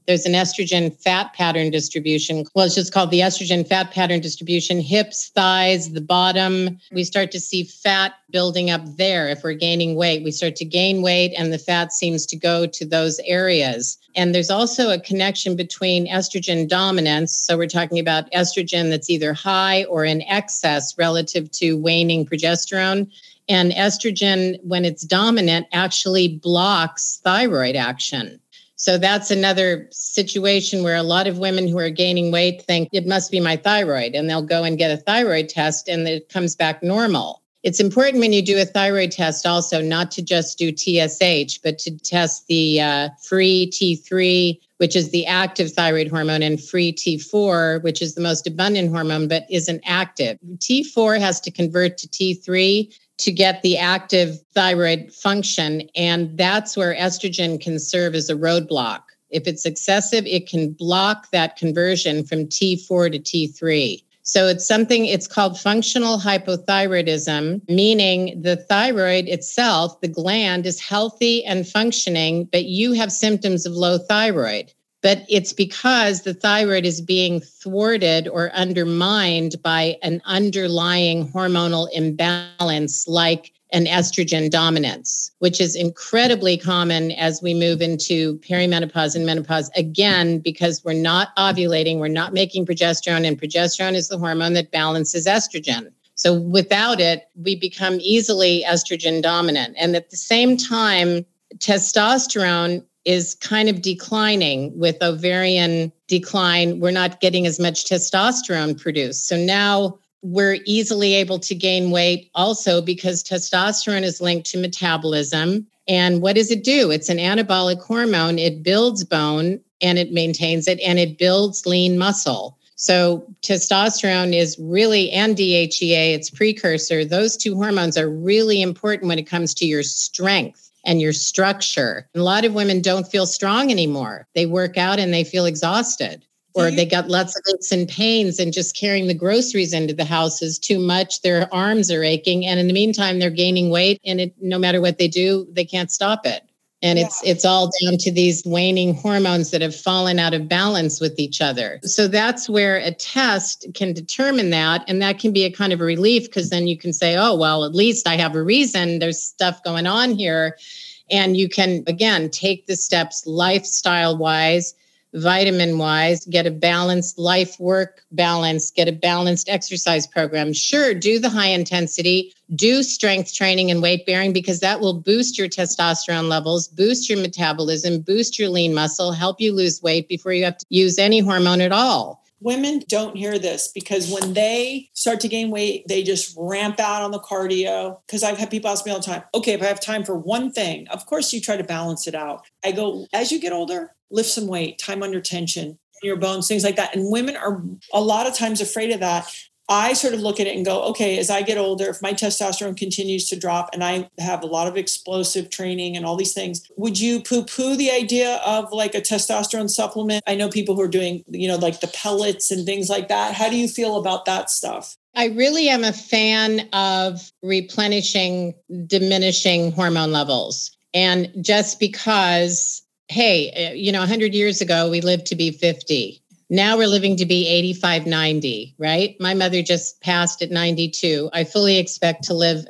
There's an estrogen fat pattern distribution. Well, it's just called the estrogen fat pattern distribution. Hips, thighs, the bottom. We start to see fat building up there. If we're gaining weight, we start to gain weight and the fat seems to go to those areas. And there's also a connection between estrogen dominance. So we're talking about estrogen that's either high or in excess relative to waning progesterone. And estrogen, when it's dominant, actually blocks thyroid action. So that's another situation where a lot of women who are gaining weight think it must be my thyroid, and they'll go and get a thyroid test and it comes back normal. It's important when you do a thyroid test also not to just do TSH, but to test the free T3, which is the active thyroid hormone, and free T4, which is the most abundant hormone, but isn't active. T4 has to convert to T3 to get the active thyroid function. And that's where estrogen can serve as a roadblock. If it's excessive, it can block that conversion from T4 to T3. So it's called functional hypothyroidism, meaning the thyroid itself, the gland, is healthy and functioning, but you have symptoms of low thyroid. But it's because the thyroid is being thwarted or undermined by an underlying hormonal imbalance like an estrogen dominance, which is incredibly common as we move into perimenopause and menopause, again, because we're not ovulating, we're not making progesterone, and progesterone is the hormone that balances estrogen. So without it, we become easily estrogen dominant. And at the same time, testosterone is kind of declining with ovarian decline. We're not getting as much testosterone produced. So now we're easily able to gain weight also because testosterone is linked to metabolism. And what does it do? It's an anabolic hormone. It builds bone and it maintains it, and it builds lean muscle. So testosterone is really, and DHEA, its precursor, those two hormones are really important when it comes to your strength and your structure. A lot of women don't feel strong anymore. They work out and they feel exhausted, or they got lots of aches and pains, and just carrying the groceries into the house is too much. Their arms are aching. And in the meantime, they're gaining weight, and no matter what they do, they can't stop it. And it's all down to these waning hormones that have fallen out of balance with each other. So that's where a test can determine that. And that can be a kind of a relief, because then you can say, oh, well, at least I have a reason. There's stuff going on here. And you can, again, take the steps lifestyle-wise, vitamin-wise, get a balanced life-work balance, get a balanced exercise program. Sure, do the high intensity, do strength training and weight bearing, because that will boost your testosterone levels, boost your metabolism, boost your lean muscle, help you lose weight before you have to use any hormone at all. Women don't hear this because when they start to gain weight, they just ramp out on the cardio. Because I've had people ask me all the time, okay, if I have time for one thing, of course you try to balance it out. I go, as you get older, lift some weight, time under tension, your bones, things like that. And women are a lot of times afraid of that. I sort of look at it and go, okay, as I get older, if my testosterone continues to drop and I have a lot of explosive training and all these things, would you poo-poo the idea of like a testosterone supplement? I know people who are doing, like the pellets and things like that. How do you feel about that stuff? I really am a fan of replenishing, diminishing hormone levels. And just because, hey, 100 years ago, we lived to be 50. Now we're living to be 85, 90, right? My mother just passed at 92. I fully expect to live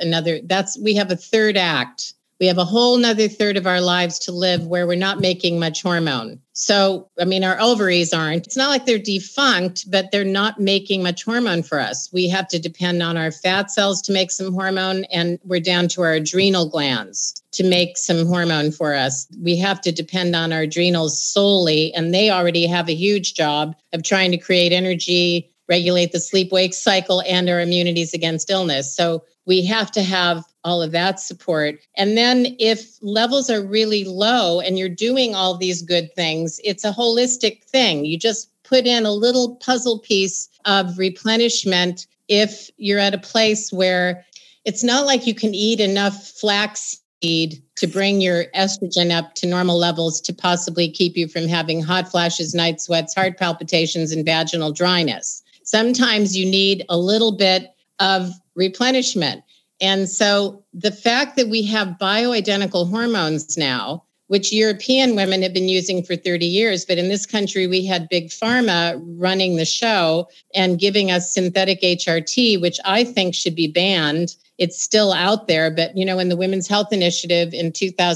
we have a third act. We have a whole nother third of our lives to live where we're not making much hormone. So, our ovaries aren't. It's not like they're defunct, but they're not making much hormone for us. We have to depend on our fat cells to make some hormone, and we're down to our adrenal glands to make some hormone for us. We have to depend on our adrenals solely, and they already have a huge job of trying to create energy, regulate the sleep-wake cycle, and our immunities against illness. So we have to have all of that support. And then if levels are really low and you're doing all these good things, it's a holistic thing. You just put in a little puzzle piece of replenishment if you're at a place where it's not like you can eat enough flaxseed to bring your estrogen up to normal levels to possibly keep you from having hot flashes, night sweats, heart palpitations, and vaginal dryness. Sometimes you need a little bit of replenishment. And so the fact that we have bioidentical hormones now, which European women have been using for 30 years. But in this country, we had Big Pharma running the show and giving us synthetic HRT, which I think should be banned. It's still out there, but when the Women's Health Initiative in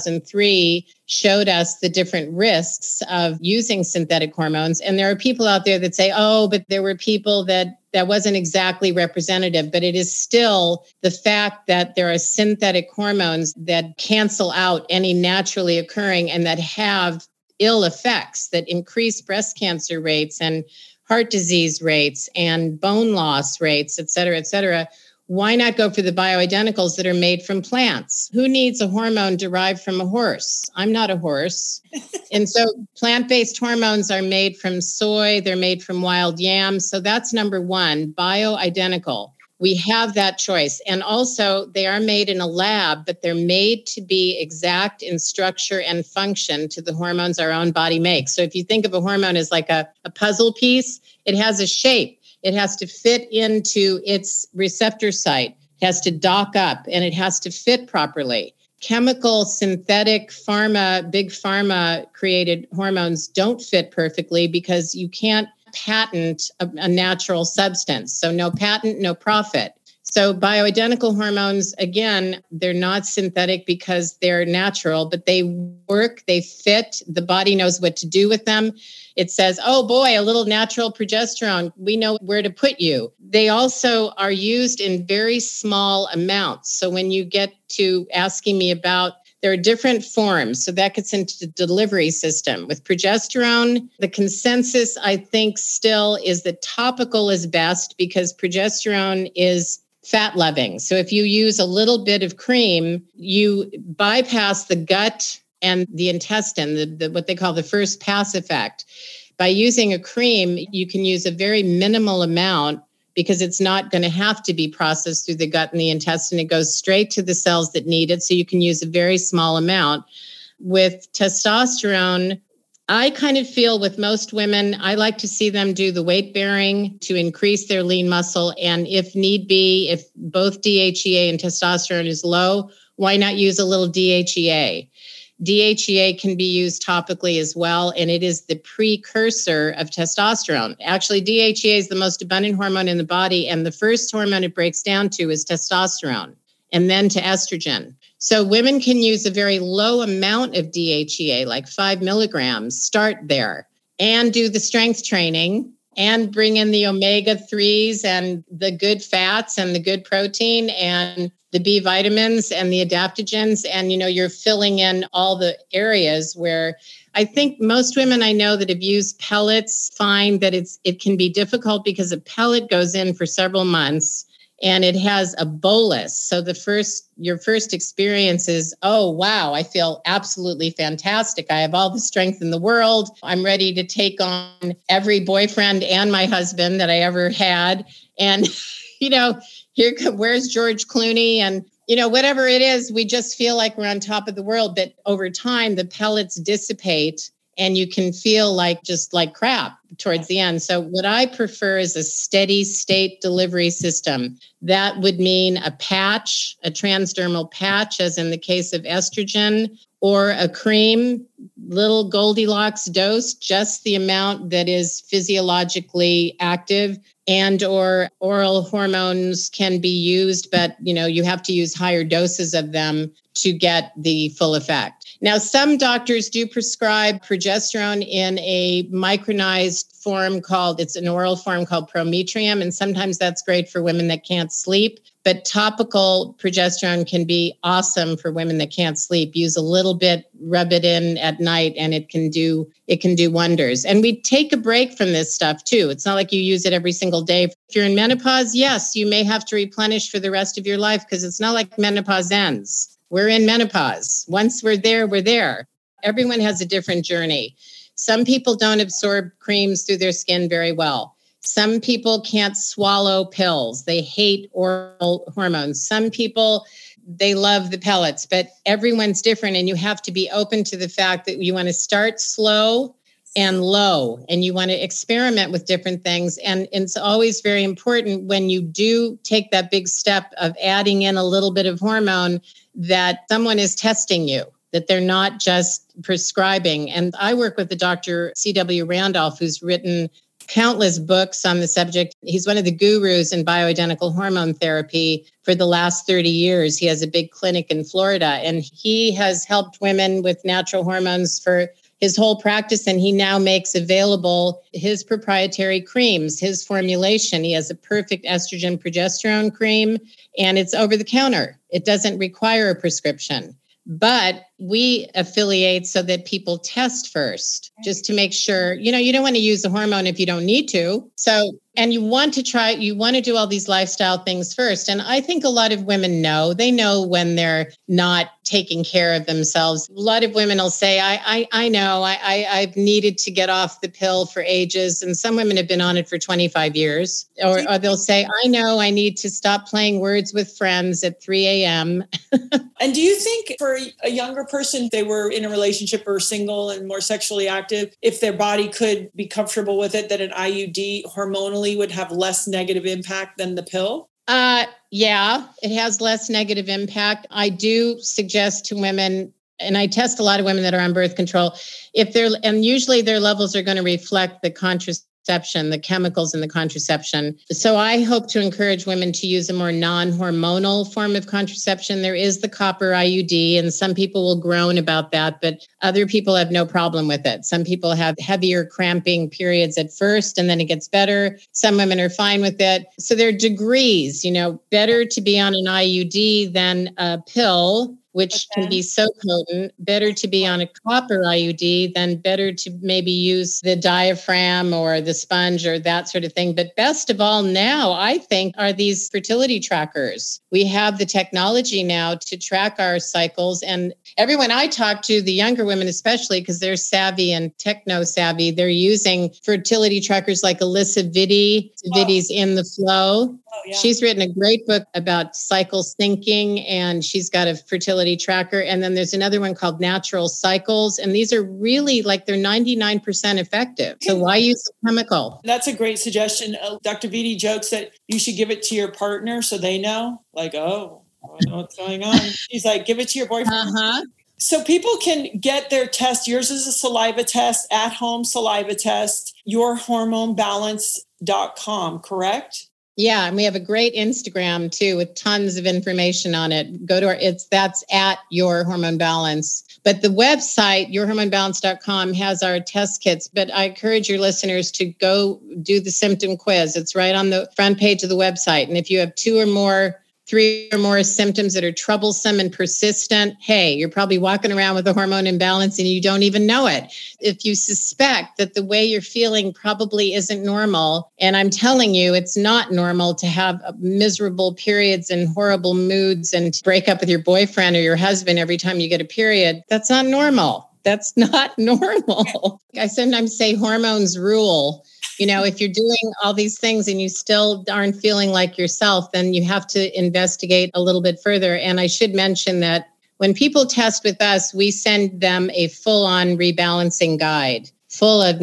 2003 showed us the different risks of using synthetic hormones. And there are people out there that say, oh, but there were people that wasn't exactly representative, but it is still the fact that there are synthetic hormones that cancel out any naturally occurring and that have ill effects that increase breast cancer rates and heart disease rates and bone loss rates, et cetera, et cetera. Why not go for the bioidenticals that are made from plants? Who needs a hormone derived from a horse? I'm not a horse. And so plant-based hormones are made from soy. They're made from wild yams. So that's number one, bioidentical. We have that choice. And also they are made in a lab, but they're made to be exact in structure and function to the hormones our own body makes. So if you think of a hormone as like a puzzle piece, it has a shape. It has to fit into its receptor site. It has to dock up and it has to fit properly. Chemical, synthetic, big pharma created hormones don't fit perfectly because you can't patent a natural substance. So no patent, no profit. So bioidentical hormones, again, they're not synthetic because they're natural, but they work, they fit, the body knows what to do with them. It says, oh boy, a little natural progesterone, we know where to put you. They also are used in very small amounts. So when you get to asking me about, there are different forms. So that gets into the delivery system. With progesterone, the consensus, I think, still is that topical is best because progesterone is fat-loving. So if you use a little bit of cream, you bypass the gut and the intestine, the what they call the first pass effect. By using a cream, you can use a very minimal amount because it's not going to have to be processed through the gut and the intestine. It goes straight to the cells that need it. So you can use a very small amount. With testosterone, I kind of feel with most women, I like to see them do the weight bearing to increase their lean muscle. And if need be, if both DHEA and testosterone is low, why not use a little DHEA? DHEA can be used topically as well, and it is the precursor of testosterone. Actually, DHEA is the most abundant hormone in the body, and the first hormone it breaks down to is testosterone, and then to estrogen. So women can use a very low amount of DHEA, like 5 milligrams, start there, and do the strength training, and bring in the omega-3s and the good fats and the good protein and the B vitamins and the adaptogens. And, you're filling in all the areas where I think most women I know that have used pellets find that it can be difficult because a pellet goes in for several months and it has a bolus. So your first experience is, oh, wow, I feel absolutely fantastic. I have all the strength in the world. I'm ready to take on every boyfriend and my husband that I ever had. And, where's George Clooney? And, whatever it is, we just feel like we're on top of the world. But over time, the pellets dissipate and you can feel just like crap towards the end. So what I prefer is a steady state delivery system. That would mean a patch, a transdermal patch, as in the case of estrogen, or a cream, little Goldilocks dose, just the amount that is physiologically active, and or oral hormones can be used, but you have to use higher doses of them to get the full effect. Now, some doctors do prescribe progesterone in a micronized form it's an oral form called Prometrium, and sometimes that's great for women that can't sleep. But topical progesterone can be awesome for women that can't sleep. Use a little bit, rub it in at night, and it can do wonders. And we take a break from this stuff too. It's not like you use it every single day. If you're in menopause, yes, you may have to replenish for the rest of your life because it's not like menopause ends. We're in menopause. Once we're there, we're there. Everyone has a different journey. Some people don't absorb creams through their skin very well. Some people can't swallow pills. They hate oral hormones. Some people, they love the pellets, but everyone's different. And you have to be open to the fact that you want to start slow and low, and you want to experiment with different things. And it's always very important when you do take that big step of adding in a little bit of hormone that someone is testing you. that they're not just prescribing. And I work with the Dr. C.W. Randolph, who's written countless books on the subject. He's one of the gurus in bioidentical hormone therapy for the last 30 years. He has a big clinic in Florida, and he has helped women with natural hormones for his whole practice. And he now makes available his proprietary creams, his formulation. He has a perfect estrogen progesterone cream, and it's over the counter. It doesn't require a prescription. But we affiliate so that people test first, just to make sure, you don't want to use a hormone if you don't need to. So, and you want to do all these lifestyle things first. And I think a lot of women they know when they're not taking care of themselves. A lot of women will say, I know, I've needed to get off the pill for ages. And some women have been on it for 25 years. Or they'll say, I know I need to stop playing words with friends at 3 a.m. And do you think for a younger person, if they were in a relationship or single and more sexually active, if their body could be comfortable with it, that an IUD hormonally would have less negative impact than the pill? Yeah, it has less negative impact. I do suggest to women, and I test a lot of women that are on birth control, and usually their levels are going to reflect the contraception, the chemicals in the contraception. So I hope to encourage women to use a more non-hormonal form of contraception. There is the copper IUD, and some people will groan about that, but other people have no problem with it. Some people have heavier cramping periods at first, and then it gets better. Some women are fine with it. So there are degrees, better to be on an IUD than a pill, which can be so potent. Better to be on a copper IUD than better to maybe use the diaphragm or the sponge or that sort of thing. But best of all now, I think, are these fertility trackers. We have the technology now to track our cycles. And everyone I talk to, the younger women especially, because they're savvy and techno-savvy, they're using fertility trackers like Alyssa Vitti. Vitti's In the Flow. Oh, yeah. She's written a great book about cycle syncing, and she's got a fertility tracker. And then there's another one called Natural Cycles. And these are really they're 99% effective. So why use a chemical? That's a great suggestion. Dr. Vitti jokes that you should give it to your partner so they know, I know what's going on. She's like, give it to your boyfriend. Uh-huh. So people can get their test. Yours is a saliva test, at-home saliva test, yourhormonebalance.com, correct? Yeah, and we have a great Instagram too with tons of information on it. Go to that's at Your Hormone Balance. But the website, yourhormonebalance.com, has our test kits. But I encourage your listeners to go do the symptom quiz. It's right on the front page of the website. And if you have 3 or more symptoms that are troublesome and persistent, hey, you're probably walking around with a hormone imbalance and you don't even know it. If you suspect that the way you're feeling probably isn't normal, and I'm telling you, it's not normal to have miserable periods and horrible moods and break up with your boyfriend or your husband every time you get a period, that's not normal. That's not normal. I sometimes say hormones rule. If you're doing all these things and you still aren't feeling like yourself, then you have to investigate a little bit further. And I should mention that when people test with us, we send them a full-on rebalancing guide full of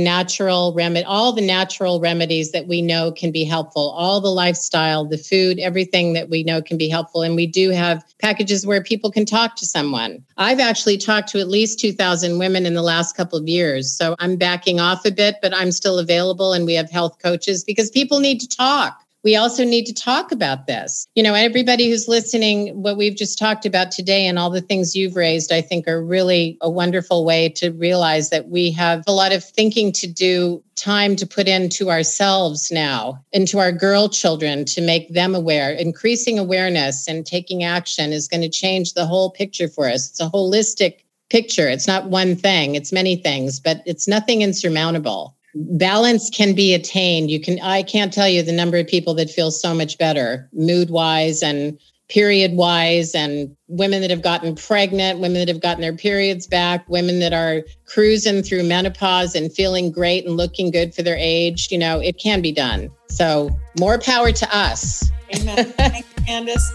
all the natural remedies that we know can be helpful, all the lifestyle, the food, everything that we know can be helpful. And we do have packages where people can talk to someone. I've actually talked to at least 2,000 women in the last couple of years. So I'm backing off a bit, but I'm still available. And we have health coaches because people need to talk. We also need to talk about this. Everybody who's listening, what we've just talked about today and all the things you've raised, I think are really a wonderful way to realize that we have a lot of thinking to do, time to put into ourselves now, into our girl children to make them aware. Increasing awareness and taking action is going to change the whole picture for us. It's a holistic picture. It's not one thing, it's many things, but it's nothing insurmountable. Balance can be attained. I can't tell you the number of people that feel so much better, mood-wise and period-wise, and women that have gotten pregnant, women that have gotten their periods back, women that are cruising through menopause and feeling great and looking good for their age. It can be done. So more power to us. Amen. Thank you, Candace.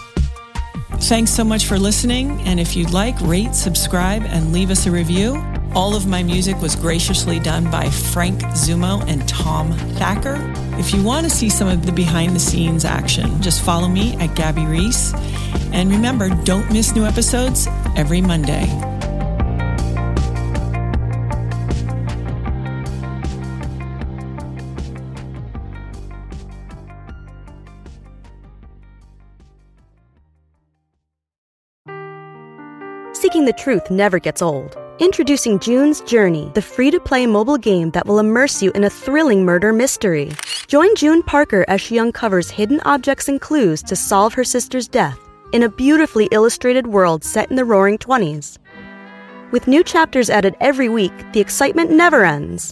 Thanks so much for listening. And if you'd like, rate, subscribe, and leave us a review. All of my music was graciously done by Frank Zumo and Tom Thacker. If you want to see some of the behind-the-scenes action, just follow me at Gabby Reese. And remember, don't miss new episodes every Monday. seeking the truth never gets old. Introducing June's Journey, the free-to-play mobile game that will immerse you in a thrilling murder mystery. Join June Parker as she uncovers hidden objects and clues to solve her sister's death in a beautifully illustrated world set in the Roaring '20s. With new chapters added every week, the excitement never ends.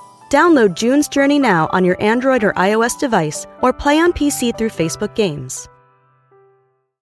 Download June's Journey now on your Android or iOS device, or play on PC through Facebook Games.